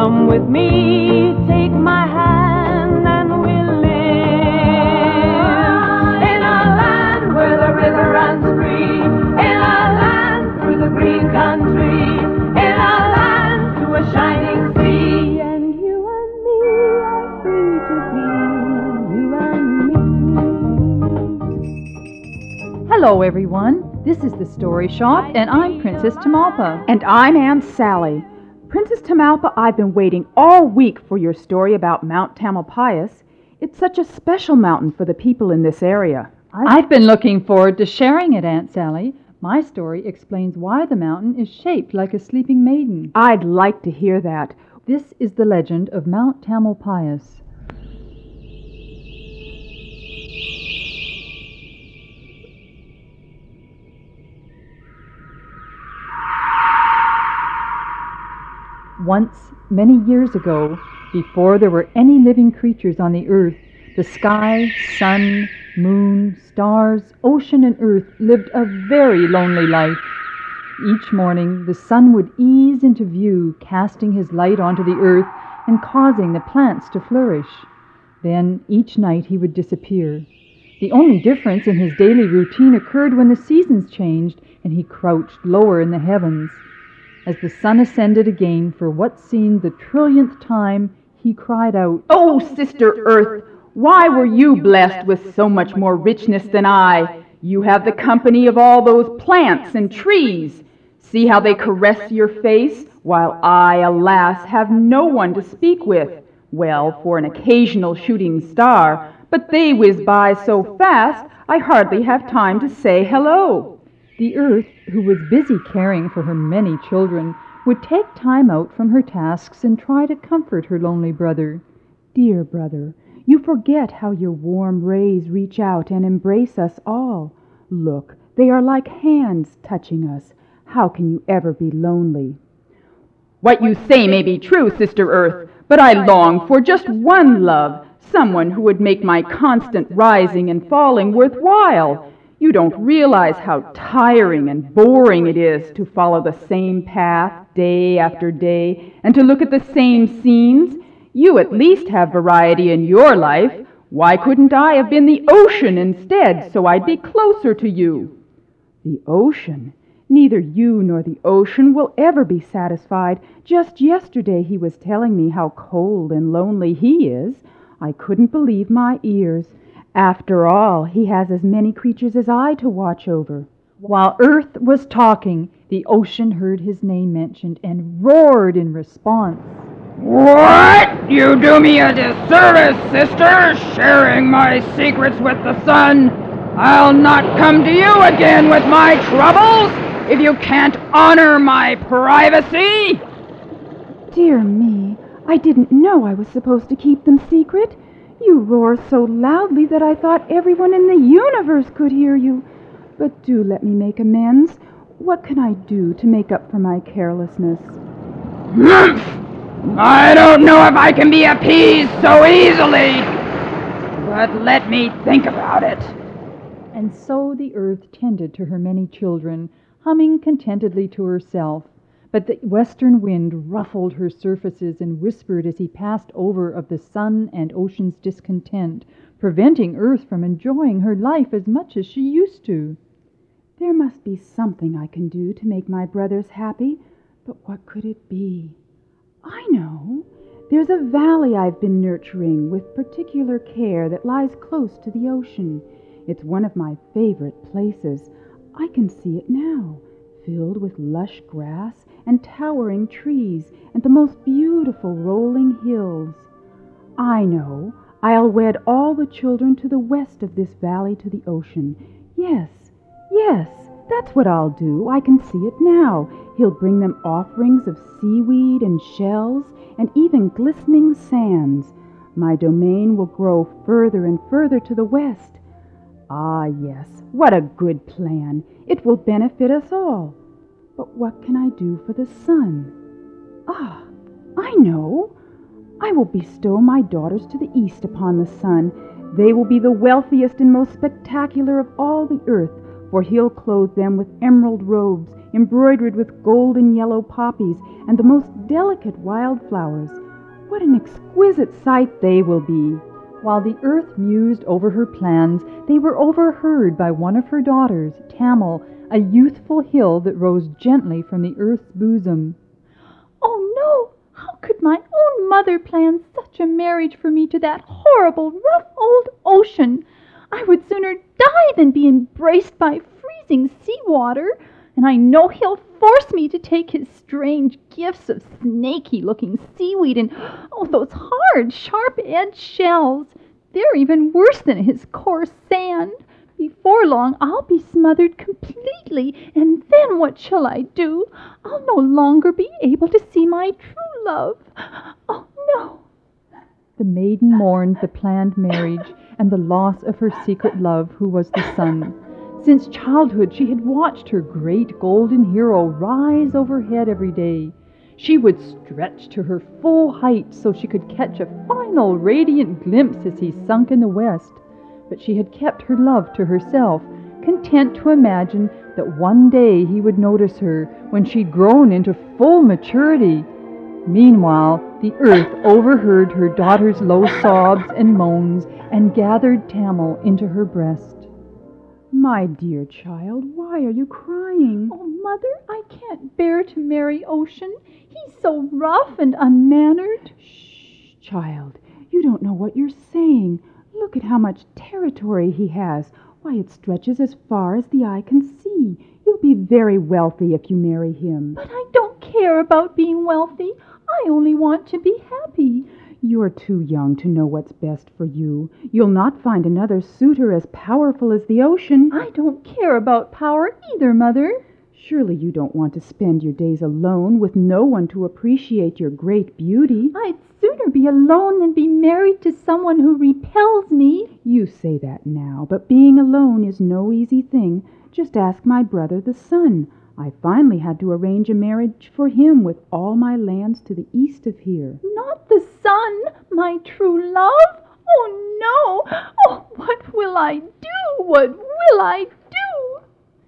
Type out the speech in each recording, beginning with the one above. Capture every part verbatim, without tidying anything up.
Come with me, take my hand, and we'll live in a land where the river runs free, in a land through the green country, in a land to a shining sea. And you and me are free to be, you and me. Hello, everyone. This is the Story Shop, and I'm Princess Tamalpa. And I'm Aunt Sally. Princess Tamalpa, I've been waiting all week for your story about Mount Tamalpais. It's such a special mountain for the people in this area. I've been looking forward to sharing it, Aunt Sally. My story explains why the mountain is shaped like a sleeping maiden. I'd like to hear that. This is the legend of Mount Tamalpais. Once, many years ago, before there were any living creatures on the earth, the sky, sun, moon, stars, ocean, and earth lived a very lonely life. Each morning, the sun would ease into view, casting his light onto the earth and causing the plants to flourish. Then, each night, he would disappear. The only difference in his daily routine occurred when the seasons changed and he crouched lower in the heavens. As the sun ascended again for what seemed the trillionth time, he cried out, "Oh, Sister Earth, why were you blessed with so much more richness than I? You have the company of all those plants and trees. See how they caress your face, while I, alas, have no one to speak with. Well, for an occasional shooting star, but they whiz by so fast, I hardly have time to say hello." The earth, who was busy caring for her many children, would take time out from her tasks and try to comfort her lonely brother. "Dear brother, you forget how your warm rays reach out and embrace us all. Look, they are like hands touching us. How can you ever be lonely?" "What you say may be true, Sister Earth, but I long for just one love, someone who would make my constant rising and falling worthwhile. You don't realize how tiring and boring it is to follow the same path day after day and to look at the same scenes. You at least have variety in your life. Why couldn't I have been the ocean instead, so I'd be closer to you?" "The ocean? Neither you nor the ocean will ever be satisfied. Just yesterday he was telling me how cold and lonely he is. I couldn't believe my ears. After all, he has as many creatures as I to watch over." While Earth was talking, the ocean heard his name mentioned and roared in response. "What? You do me a disservice, sister, sharing my secrets with the sun. I'll not come to you again with my troubles if you can't honor my privacy." "Dear me, I didn't know I was supposed to keep them secret. You roar so loudly that I thought everyone in the universe could hear you. But do let me make amends. What can I do to make up for my carelessness?" "Humph! I don't know if I can be appeased so easily, but let me think about it." And so the earth tended to her many children, humming contentedly to herself. But the western wind ruffled her surfaces and whispered as he passed over of the sun and ocean's discontent, preventing Earth from enjoying her life as much as she used to. "There must be something I can do to make my brothers happy, but what could it be? I know. There's a valley I've been nurturing with particular care that lies close to the ocean. It's one of my favorite places. I can see it now, filled with lush grass and towering trees and the most beautiful rolling hills. I know. I'll wed all the children to the west of this valley to the ocean. Yes, yes, that's what I'll do. I can see it now. He'll bring them offerings of seaweed and shells and even glistening sands. My domain will grow further and further to the west. Ah, yes, what a good plan. It will benefit us all. But what can I do for the sun? Ah, I know. I will bestow my daughters to the east upon the sun. They will be the wealthiest and most spectacular of all the earth, for he'll clothe them with emerald robes embroidered with gold and yellow poppies and the most delicate wildflowers. What an exquisite sight they will be!" While the earth mused over her plans, they were overheard by one of her daughters, Tamil, a youthful hill that rose gently from the earth's bosom. "Oh, no! How could my own mother plan such a marriage for me to that horrible, rough old ocean? I would sooner die than be embraced by freezing sea-water, and I know he'll force me to take his strange gifts of snaky-looking seaweed and, oh, those hard, sharp-edged shells. They're even worse than his coarse sand. Before long, I'll be smothered completely, and then what shall I do? I'll no longer be able to see my true love. Oh, no!" The maiden mourned the planned marriage and the loss of her secret love, who was the sun. Since childhood she had watched her great golden hero rise overhead every day. She would stretch to her full height so she could catch a final radiant glimpse as he sunk in the west. But she had kept her love to herself, content to imagine that one day he would notice her when she'd grown into full maturity. Meanwhile, the earth overheard her daughter's low sobs and moans and gathered Tamil into her breast. "My dear child, why are you crying?" "Oh, Mother, I can't bear to marry Ocean. He's so rough and unmannered." "Shh, child, you don't know what you're saying. Look at how much territory he has. Why, it stretches as far as the eye can see. You'll be very wealthy if you marry him." "But I don't care about being wealthy. I only want to be happy." "You're too young to know what's best for you. You'll not find another suitor as powerful as the ocean." "I don't care about power either, Mother." "Surely you don't want to spend your days alone with no one to appreciate your great beauty." "I'd sooner be alone than be married to someone who repels me." "You say that now, but being alone is no easy thing. Just ask my brother the sun. I finally had to arrange a marriage for him with all my lands to the east of here." "Not the sun, my true love? Oh, no! Oh, what will I do? What will I do?"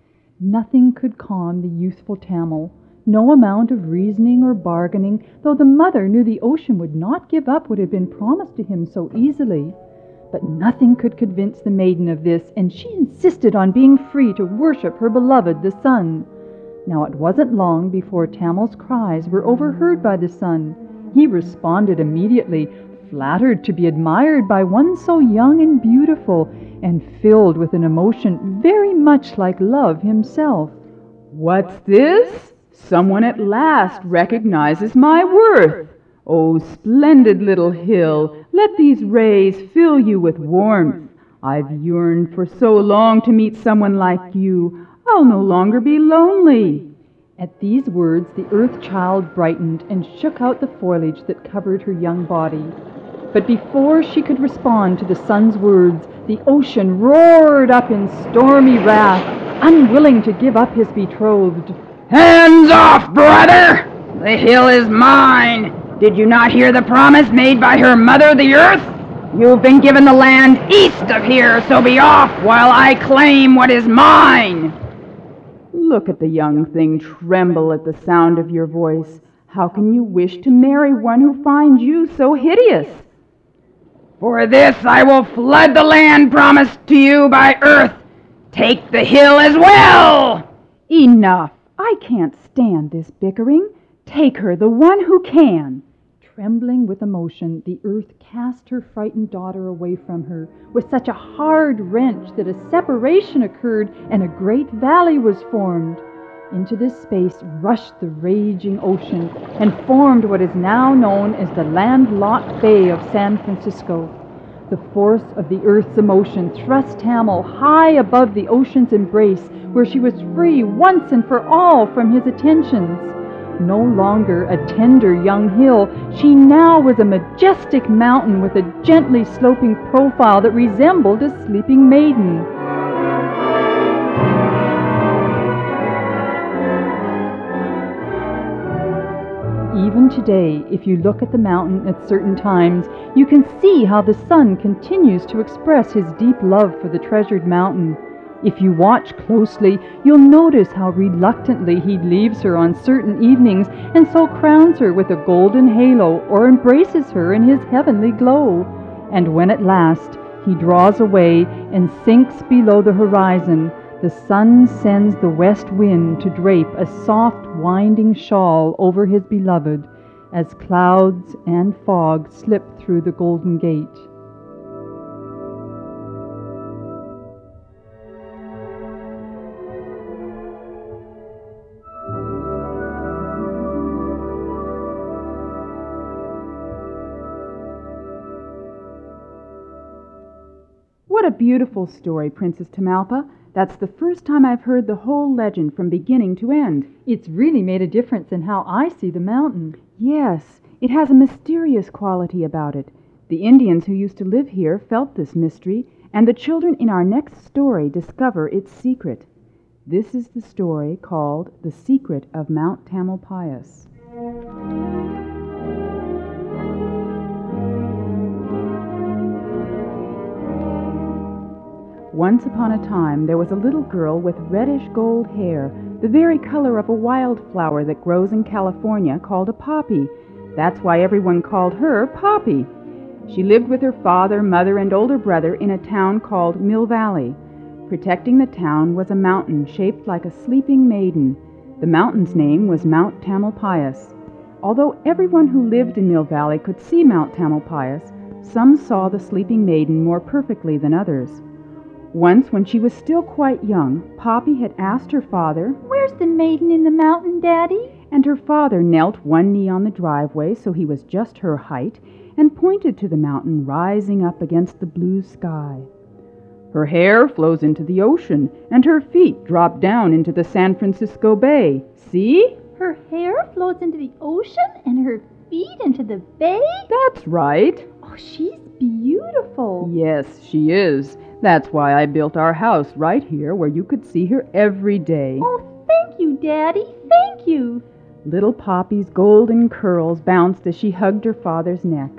Nothing could calm the youthful Tamil. No amount of reasoning or bargaining, though the mother knew the ocean would not give up what had been promised to him so easily. But nothing could convince the maiden of this, and she insisted on being free to worship her beloved, the sun. Now it wasn't long before Tamil's cries were overheard by the sun. He responded immediately, flattered to be admired by one so young and beautiful, and filled with an emotion very much like love himself. "What's this? Someone at last recognizes my worth. Oh, splendid little hill, let these rays fill you with warmth. I've yearned for so long to meet someone like you. I'll no longer be lonely." At these words the earth child brightened and shook out the foliage that covered her young body. But before she could respond to the sun's words, the ocean roared up in stormy wrath, unwilling to give up his betrothed. "Hands off, brother! The hill is mine! Did you not hear the promise made by her mother, the earth? You've been given the land east of here, so be off while I claim what is mine!" "Look at the young thing tremble at the sound of your voice. How can you wish to marry one who finds you so hideous?" "For this I will flood the land promised to you by earth. Take the hill as well!" "Enough! I can't stand this bickering. Take her, the one who can." Trembling with emotion, the earth cast her frightened daughter away from her with such a hard wrench that a separation occurred and a great valley was formed. Into this space rushed the raging ocean and formed what is now known as the landlocked Bay of San Francisco. The force of the earth's emotion thrust Tamil high above the ocean's embrace, where she was free once and for all from his attentions. No longer a tender young hill, she now was a majestic mountain with a gently sloping profile that resembled a sleeping maiden. Even today, if you look at the mountain at certain times, you can see how the sun continues to express his deep love for the treasured mountain. If you watch closely, you'll notice how reluctantly he leaves her on certain evenings and so crowns her with a golden halo or embraces her in his heavenly glow. And when at last he draws away and sinks below the horizon, the sun sends the west wind to drape a soft winding shawl over his beloved as clouds and fog slip through the Golden Gate. What a beautiful story, Princess Tamalpa. That's the first time I've heard the whole legend from beginning to end. It's really made a difference in how I see the mountain. Yes, it has a mysterious quality about it. The Indians who used to live here felt this mystery, and the children in our next story discover its secret. This is the story called The Secret of Mount Tamalpais. Once upon a time, there was a little girl with reddish gold hair, the very color of a wildflower that grows in California called a poppy. That's why everyone called her Poppy. She lived with her father, mother, and older brother in a town called Mill Valley. Protecting the town was a mountain shaped like a sleeping maiden. The mountain's name was Mount Tamalpais. Although everyone who lived in Mill Valley could see Mount Tamalpais, some saw the sleeping maiden more perfectly than others. Once, when she was still quite young, Poppy had asked her father, Where's the maiden in the mountain, Daddy? And her father knelt one knee on the driveway so he was just her height and pointed to the mountain rising up against the blue sky. Her hair flows into the ocean, and her feet drop down into the San Francisco Bay. See? Her hair flows into the ocean and her feet into the bay? That's right. Oh, she's beautiful. Yes, she is. That's why I built our house right here where you could see her every day. Oh, thank you, Daddy. Thank you. Little Poppy's golden curls bounced as she hugged her father's neck.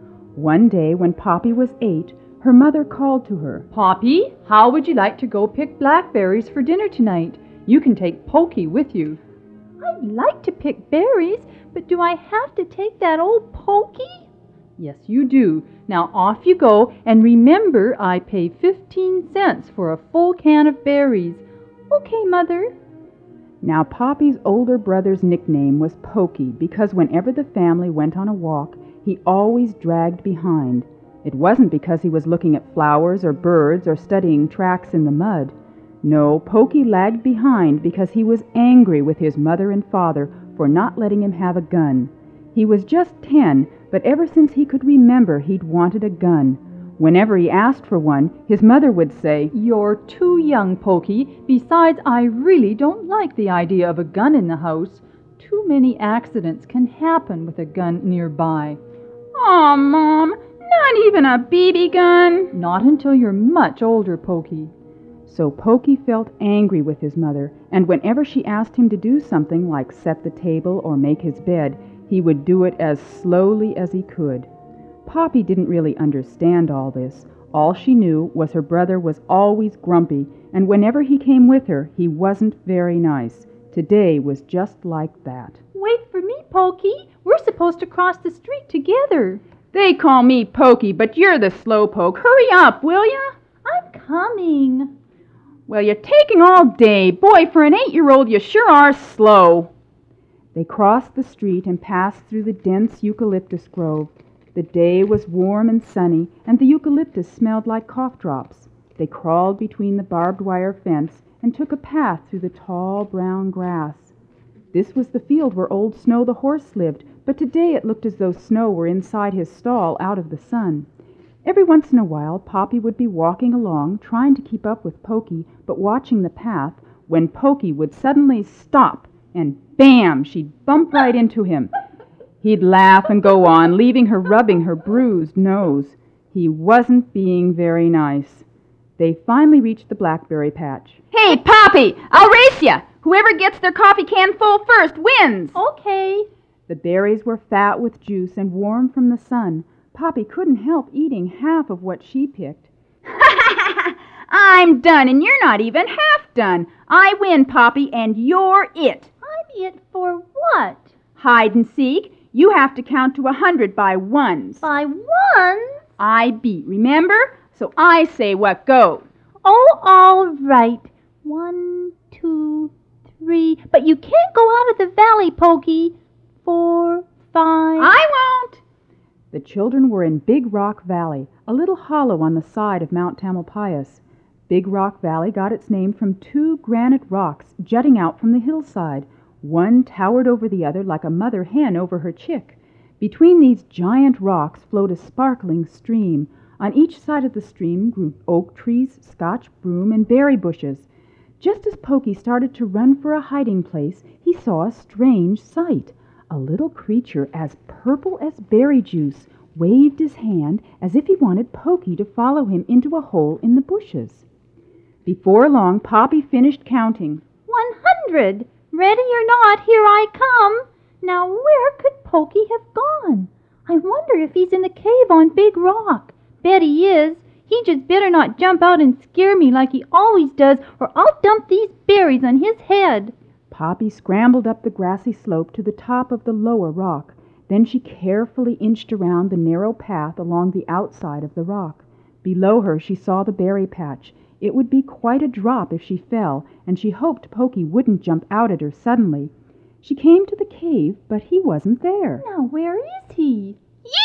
One day when Poppy was eight, her mother called to her. Poppy, how would you like to go pick blackberries for dinner tonight? You can take Pokey with you. I'd like to pick berries, but do I have to take that old Pokey? Yes, you do. Now off you go, and remember I pay fifteen cents for a full can of berries. Okay, Mother. Now Poppy's older brother's nickname was Pokey because whenever the family went on a walk, he always dragged behind. It wasn't because he was looking at flowers or birds or studying tracks in the mud. No, Pokey lagged behind because he was angry with his mother and father for not letting him have a gun. He was just ten, but ever since he could remember, he'd wanted a gun. Whenever he asked for one, his mother would say, You're too young, Pokey. Besides, I really don't like the idea of a gun in the house. Too many accidents can happen with a gun nearby. Aw, Mom, not even a B B gun? Not until you're much older, Pokey. So Pokey felt angry with his mother, and whenever she asked him to do something like set the table or make his bed, he would do it as slowly as he could. Poppy didn't really understand all this. All she knew was her brother was always grumpy, and whenever he came with her, he wasn't very nice. Today was just like that. Wait for me, Pokey. We're supposed to cross the street together. They call me Pokey, but you're the slowpoke. Hurry up, will ya? I'm coming. Well, you're taking all day. Boy, for an eight-year-old, you sure are slow. They crossed the street and passed through the dense eucalyptus grove. The day was warm and sunny, and the eucalyptus smelled like cough drops. They crawled between the barbed wire fence and took a path through the tall brown grass. This was the field where old Snow the horse lived, but today it looked as though Snow were inside his stall out of the sun. Every once in a while, Poppy would be walking along, trying to keep up with Pokey, but watching the path, when Pokey would suddenly stop, and bam, she'd bump right into him. He'd laugh and go on, leaving her rubbing her bruised nose. He wasn't being very nice. They finally reached the blackberry patch. Hey, Poppy, I'll race ya! Whoever gets their coffee can full first wins! Okay. The berries were fat with juice and warm from the sun. Poppy couldn't help eating half of what she picked. I'm done, and you're not even half done. I win, Poppy, and you're it. I'm it for what? Hide and seek. You have to count to a hundred by ones. By one? I beat, remember? So I say what goes. Oh, all right. One, two, three. But you can't go out of the valley, Pokey. Four, five. I won't. The children were in Big Rock Valley, a little hollow on the side of Mount Tamalpais. Big Rock Valley got its name from two granite rocks jutting out from the hillside. One towered over the other like a mother hen over her chick. Between these giant rocks flowed a sparkling stream. On each side of the stream grew oak trees, Scotch broom, and berry bushes. Just as Pokey started to run for a hiding place, he saw a strange sight. A little creature as purple as berry juice waved his hand as if he wanted Pokey to follow him into a hole in the bushes. Before long, Poppy finished counting. One hundred. Ready or not, here I come. Now where could Pokey have gone? I wonder if he's in the cave on Big Rock. Bet he is. He just better not jump out and scare me like he always does, or I'll dump these berries on his head. Poppy scrambled up the grassy slope to the top of the lower rock. Then she carefully inched around the narrow path along the outside of the rock. Below her she saw the berry patch. It would be quite a drop if she fell, and she hoped Pokey wouldn't jump out at her suddenly. She came to the cave, but he wasn't there. Now where is he?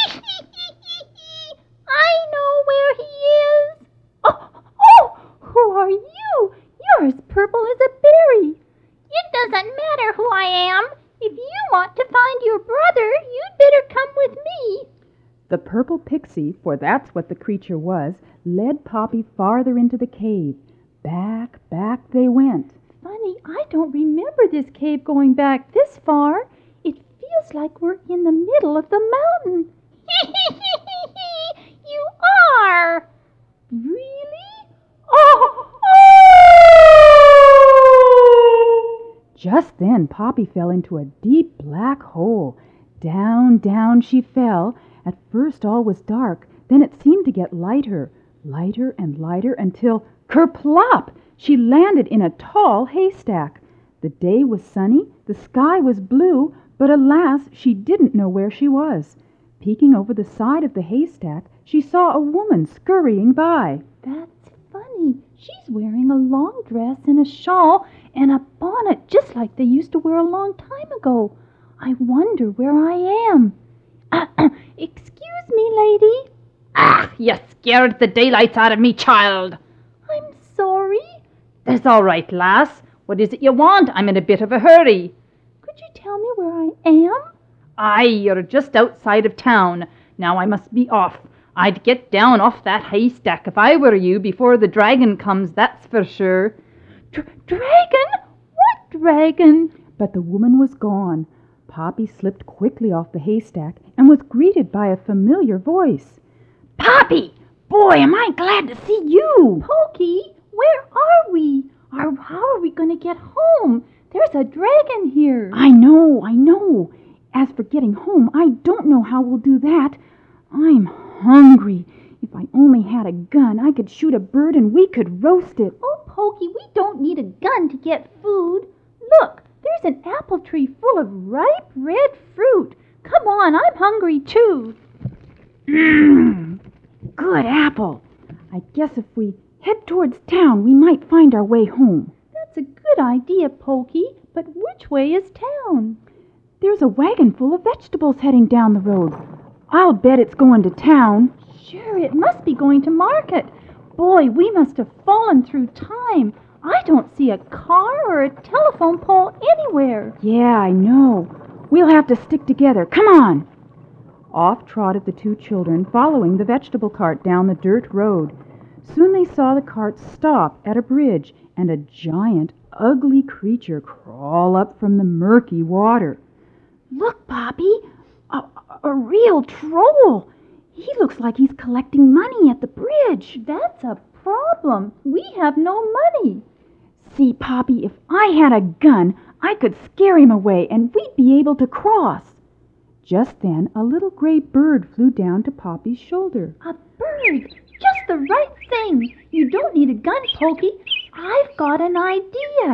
I know where he is. Oh, oh, who are you? You're as purple as a berry. It doesn't matter who I am. If you want to find your brother, you'd better come with me. The purple pixie, for that's what the creature was, led Poppy farther into the cave. Back, back they went. Funny, I don't remember this cave going back this far. It feels like we're in the middle of the mountain. You are! Really? Oh! Oh! Just then Poppy fell into a deep black hole. Down, down she fell. At first all was dark. Then it seemed to get lighter, lighter and lighter until, kerplop! She landed in a tall haystack. The day was sunny, the sky was blue, but alas, she didn't know where she was. Peeking over the side of the haystack, she saw a woman scurrying by. That's funny. She's wearing a long dress and a shawl and a bonnet just like they used to wear a long time ago. I wonder where I am. Excuse me, lady. Ah, you scared the daylights out of me, child. I'm sorry. That's all right, lass. What is it you want? I'm in a bit of a hurry. Could you tell me where I am? Aye, you're just outside of town. Now I must be off. I'd get down off that haystack if I were you before the dragon comes, that's for sure. Dr- dragon? What dragon? But the woman was gone. Poppy slipped quickly off the haystack and was greeted by a familiar voice. Poppy! Boy, am I glad to see you! Pokey, where are we? Are, how are we going to get home? There's a dragon here. I know, I know. As for getting home, I don't know how we'll do that. I'm hungry. If I only had a gun, I could shoot a bird and we could roast it. Oh, Pokey, we don't need a gun to get food. Look, there's an apple tree full of ripe red fruit. Come on, I'm hungry too. Mmm, good apple. I guess if we head towards town, we might find our way home. That's a good idea, Pokey, but which way is town? There's a wagon full of vegetables heading down the road. I'll bet it's going to town. Sure, it must be going to market. Boy, we must have fallen through time. I don't see a car or a telephone pole anywhere. Yeah, I know. We'll have to stick together. Come on. Off trotted the two children, following the vegetable cart down the dirt road. Soon they saw the cart stop at a bridge and a giant, ugly creature crawl up from the murky water. Look, Poppy, a, a real troll. He looks like he's collecting money at the bridge. That's a problem. We have no money. See, Poppy, if I had a gun, I could scare him away and we'd be able to cross. Just then, a little gray bird flew down to Poppy's shoulder. A bird, just the right thing. You don't need a gun, Pokey. I've got an idea.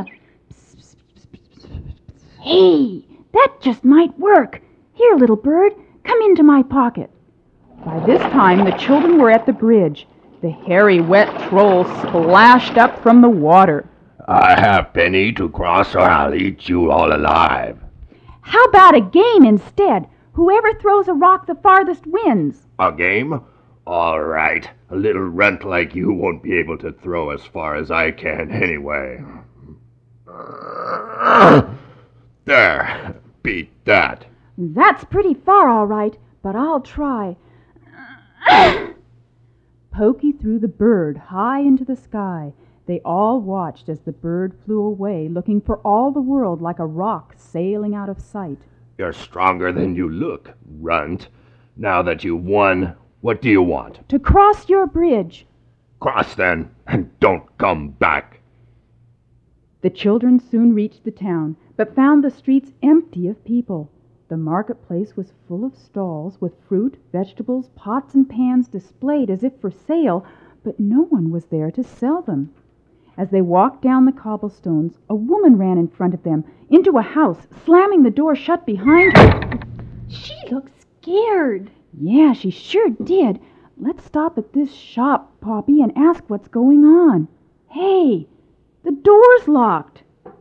Hey, that just might work. Here, little bird, come into my pocket. By this time, the children were at the bridge. The hairy, wet troll splashed up from the water. I have Penny to cross or I'll eat you all alive. How about a game instead? Whoever throws a rock the farthest wins. A game? All right. A little runt like you won't be able to throw as far as I can anyway. There. Beat that. That's pretty far, all right, but I'll try. Pokey threw the bird high into the sky. They all watched as the bird flew away, looking for all the world like a rock sailing out of sight. You're stronger than you look, runt. Now that you've won, what do you want? To cross your bridge. Cross then, and don't come back. The children soon reached the town, but found the streets empty of people. The marketplace was full of stalls with fruit, vegetables, pots and pans displayed as if for sale, but no one was there to sell them. As they walked down the cobblestones, a woman ran in front of them, into a house, slamming the door shut behind her. She looks scared. Yeah, she sure did. Let's stop at this shop, Poppy, and ask what's going on. Hey, the door's locked.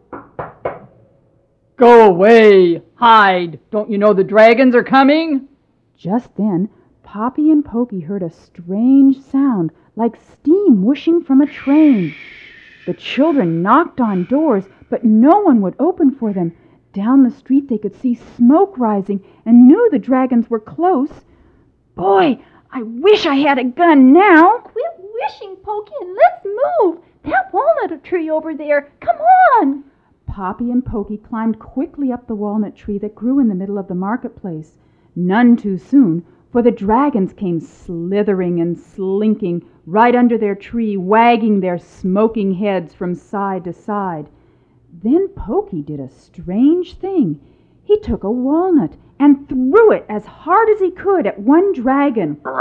Go away! Hide! Don't you know the dragons are coming? Just then, Poppy and Pokey heard a strange sound, like steam whooshing from a train. The children knocked on doors, but no one would open for them. Down the street they could see smoke rising and knew the dragons were close. Boy, I wish I had a gun now. Quit wishing, Pokey, and let's move. That walnut tree over there. Come on. Poppy and Pokey climbed quickly up the walnut tree that grew in the middle of the marketplace. None too soon, for the dragons came slithering and slinking right under their tree, wagging their smoking heads from side to side. Then Pokey did a strange thing. He took a walnut and threw it as hard as he could at one dragon. Look,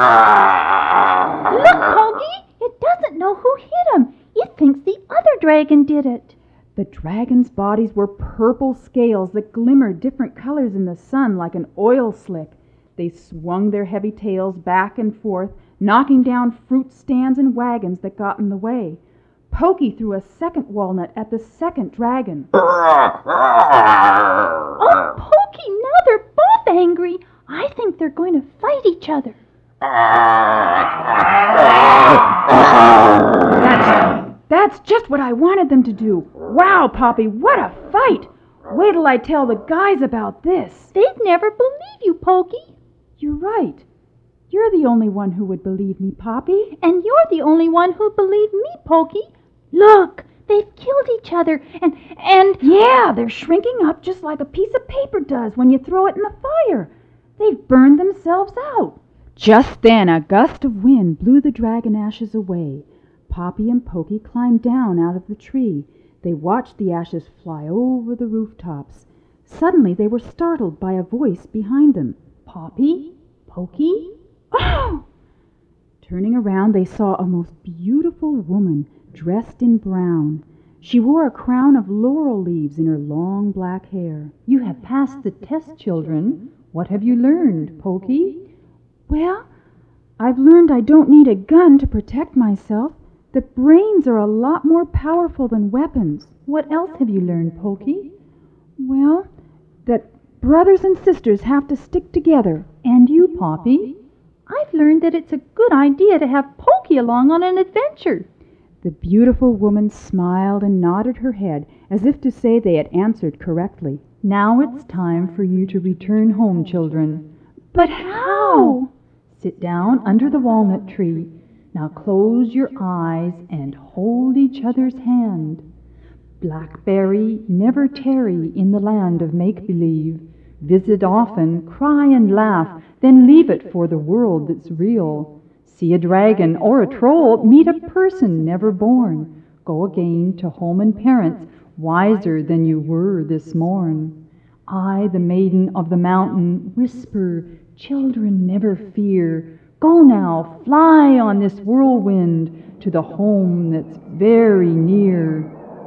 Pokey! It doesn't know who hit him. It thinks the other dragon did it. The dragons' bodies were purple scales that glimmered different colors in the sun like an oil slick. They swung their heavy tails back and forth, knocking down fruit stands and wagons that got in the way. Pokey threw a second walnut at the second dragon. Oh, Pokey, now they're both angry. I think they're going to fight each other. That's, that's just what I wanted them to do. Wow, Poppy, what a fight! Wait till I tell the guys about this. They'd never believe you, Pokey. You're right. You're the only one who would believe me, Poppy. And you're the only one who'd believe me, Pokey. Look, they've killed each other, and, and... Yeah, they're shrinking up just like a piece of paper does when you throw it in the fire. They've burned themselves out. Just then, a gust of wind blew the dragon ashes away. Poppy and Pokey climbed down out of the tree. They watched the ashes fly over the rooftops. Suddenly, they were startled by a voice behind them. Poppy? Pokey? Oh! Turning around, they saw a most beautiful woman dressed in brown. She wore a crown of laurel leaves in her long black hair. You have passed the test, children. What have you learned, Pokey? Well, I've learned I don't need a gun to protect myself. That brains are a lot more powerful than weapons. What else have you learned, Pokey? Well, that brothers and sisters have to stick together. And you, Poppy? I've learned that it's a good idea to have Pokey along on an adventure. The beautiful woman smiled and nodded her head as if to say they had answered correctly. Now it's time for you to return home, children. But how? Sit down under the walnut tree. Now close your eyes and hold each other's hand. Blackberry, never tarry in the land of make-believe. Visit often, cry and laugh, then leave it for the world that's real. See a dragon or a troll, meet a person never born. Go again to home and parents, wiser than you were this morn. I, the maiden of the mountain, whisper, children never fear. Go now, fly on this whirlwind to the home that's very near.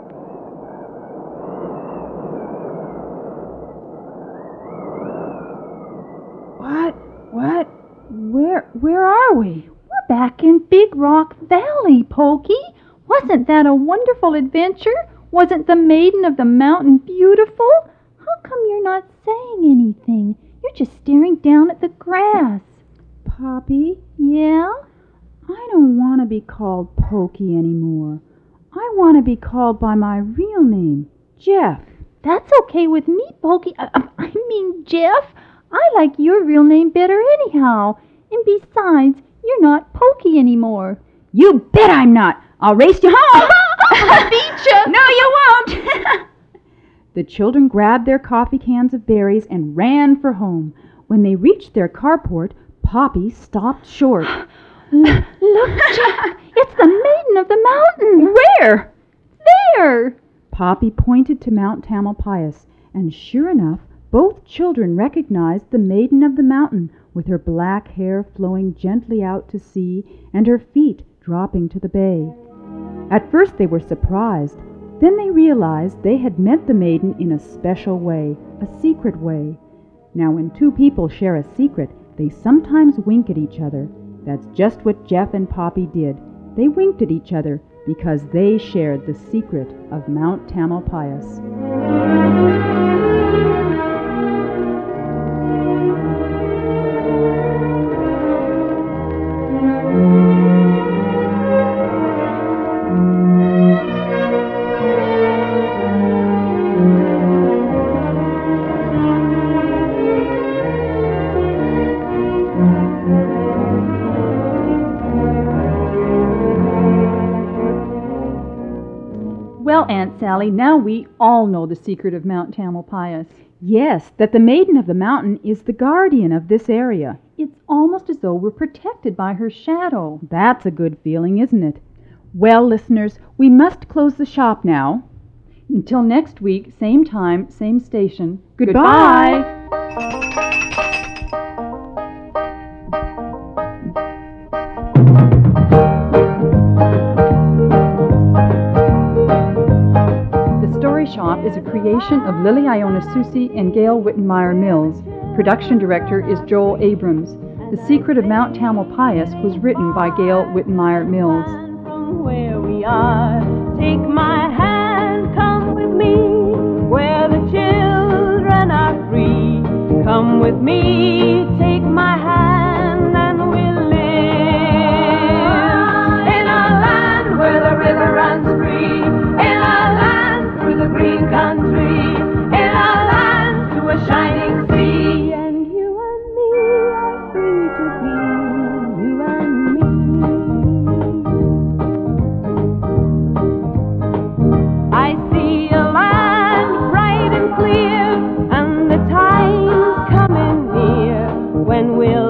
What? What? Where, where are we? We're back in Big Rock Valley, Pokey. Wasn't that a wonderful adventure? Wasn't the Maiden of the Mountain beautiful? How come you're not saying anything? You're just staring down at the grass. Poppy, Yeah? I don't want to be called Pokey anymore. I want to be called by my real name, Jeff. That's okay with me, Pokey. I, I mean, Jeff. I like your real name better anyhow. And besides, you're not Pokey anymore. You bet I'm not. I'll race you home. I beat you. No, you won't. The children grabbed their coffee cans of berries and ran for home. When they reached their carport, Poppy stopped short. Look, Jeff. It's the Maiden of the Mountain. Where? There. Poppy pointed to Mount Tamalpais, and sure enough, both children recognized the Maiden of the Mountain, with her black hair flowing gently out to sea and her feet dropping to the bay. At first they were surprised. Then they realized they had met the maiden in a special way, a secret way. Now when two people share a secret, they sometimes wink at each other. That's just what Jeff and Poppy did. They winked at each other because they shared the secret of Mount Tamalpais. Well, Aunt Sally, now we all know the secret of Mount Tamalpais. Yes, that the Maiden of the Mountain is the guardian of this area. It's almost as though we're protected by her shadow. That's a good feeling, isn't it? Well, listeners, we must close the shop now. Until next week, same time, same station. Goodbye. The Story Shop is a creation of Lily Iona Susi and Gail Wittenmeyer Mills. Production director is Joel Abrams. The Secret of Mount Tamalpais was written by Gail Wittenmeyer Mills. From where we are, take my hand, come with me, where the children are free. Come with me, take my hand, and we'll live in a land where the river runs free, in a land through the green country, in a land to a shining sea. And you and me are free to be, you and me. I see a land bright and clear, and the time's coming near when we'll